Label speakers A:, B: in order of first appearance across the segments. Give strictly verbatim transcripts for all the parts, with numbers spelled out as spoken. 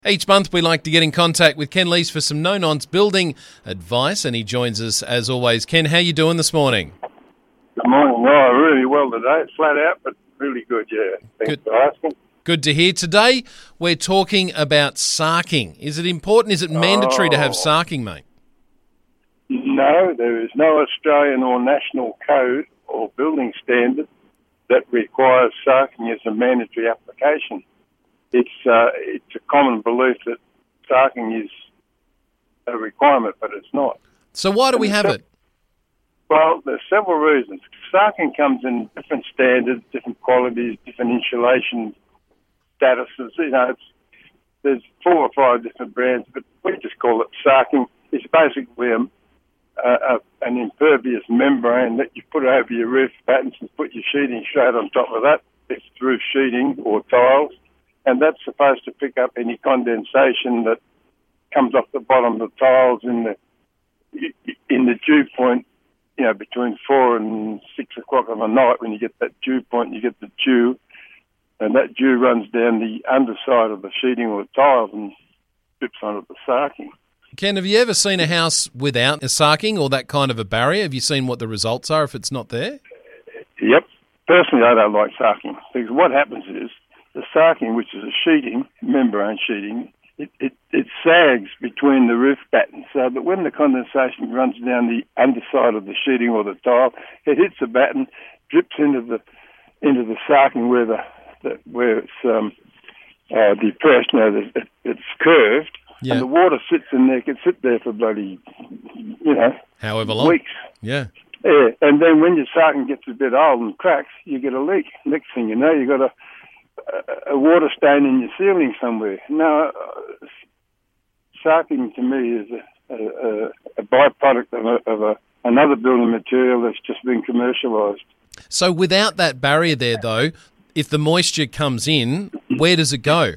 A: Each month we like to get in contact with Ken Lees for some no-nonsense building advice, and he joins us as always. Ken, how you doing this morning?
B: Good morning. Oh, really well today. Flat out, but really good, yeah. Thanks
A: Good.
B: for asking.
A: Good to hear. Today we're talking about sarking. Is it important? Is it mandatory to have
B: Oh.
A: sarking, mate?
B: No, there is no Australian or national code or building standard that requires sarking as a mandatory application. It's uh, it's a common belief that sarking is a requirement, but it's not.
A: So why do we have it?
B: Well, there's several reasons. Sarking comes in different standards, different qualities, different insulation statuses. You know, it's, there's four or five different brands, but we just call it sarking. It's basically a, a, a, an impervious membrane that you put over your roof battens and put your sheeting straight on top of that. It's roof sheeting or tiles, and that's supposed to pick up any condensation that comes off the bottom of the tiles in the in the dew point. You know, between four and six o'clock on the night, when you get that dew point, you get the dew, and that dew runs down the underside of the sheeting or the tiles and drips onto the sarking.
A: Ken, have you ever seen a house without a sarking or that kind of a barrier? Have you seen what the results are if it's not there?
B: Yep. Personally, I don't like sarking because what happens is the sarking, which is a sheeting, membrane sheeting, it, it, it sags between the roof battens so that when the condensation runs down the underside of the sheeting or the tile, it hits the batten, drips into the into the sarking where the, the where it's um, uh, depressed. You know, it, it's curved,
A: Yeah.
B: and the water sits in there. It can sit there for bloody, you know,
A: However long.
B: weeks.
A: Yeah.
B: Yeah, and then when your sarking gets a bit old and cracks, you get a leak. Next thing you know, you got a a water stain in your ceiling somewhere. Now, uh, sarking to me is a, a, a byproduct of, a, of a, another building material that's just been commercialised.
A: So without that barrier there, though, if the moisture comes in, where does it go?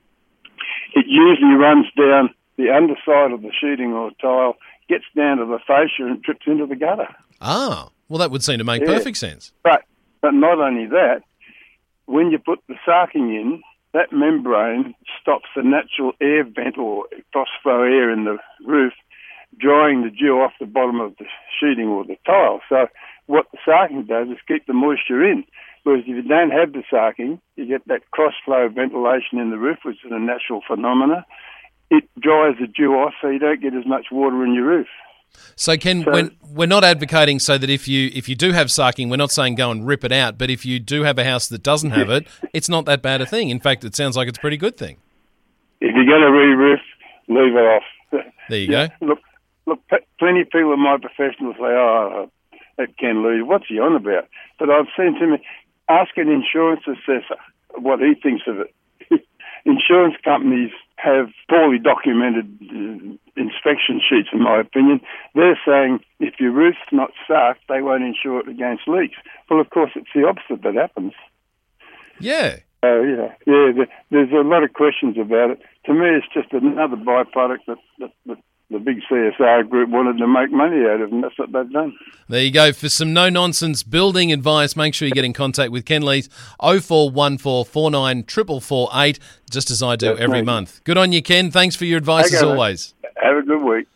B: It usually runs down the underside of the sheeting or tile, gets down to the fascia and drips into the gutter.
A: Ah, well, that would seem to make
B: Yeah.
A: perfect sense.
B: But but not only that, when you put the sarking in, that membrane stops the natural air vent or cross-flow air in the roof, drying the dew off the bottom of the sheeting or the tile. So what the sarking does is keep the moisture in. Whereas if you don't have the sarking, you get that cross-flow ventilation in the roof, which is a natural phenomena. It dries the dew off so you don't get as much water in your roof.
A: So, Ken,
B: So-
A: when, we're not advocating so that if you if you do have sarking, we're not saying go and rip it out, but if you do have a house that doesn't have it, it's not that bad a thing. In fact, it sounds like it's a pretty good thing.
B: If you're going to re-roof, leave it off.
A: There you
B: Yeah,
A: go.
B: Look, look. p- plenty of people in my profession will say, "Oh, that Ken Lee, what's he on about?" But I've seen to me, ask an insurance assessor what he thinks of it. Insurance companies have poorly documented uh, inspection sheets, in my opinion. They're saying if your roof's not sarked, they won't insure it against leaks. Well, of course, it's the opposite that happens.
A: Yeah.
B: Oh, yeah. Yeah, the, there's a lot of questions about it. To me, it's just another byproduct that, that, that the big C S R group wanted to make money out of, and that's what they've done.
A: There you go. For some no-nonsense building advice, make sure you get in contact with Ken Lees, oh four one four, four nine four four four eight, just as I do
B: That's
A: every
B: me.
A: month. Good on you, Ken. Thanks for your advice
B: Okay,
A: as
B: mate.
A: always.
B: Have a good week.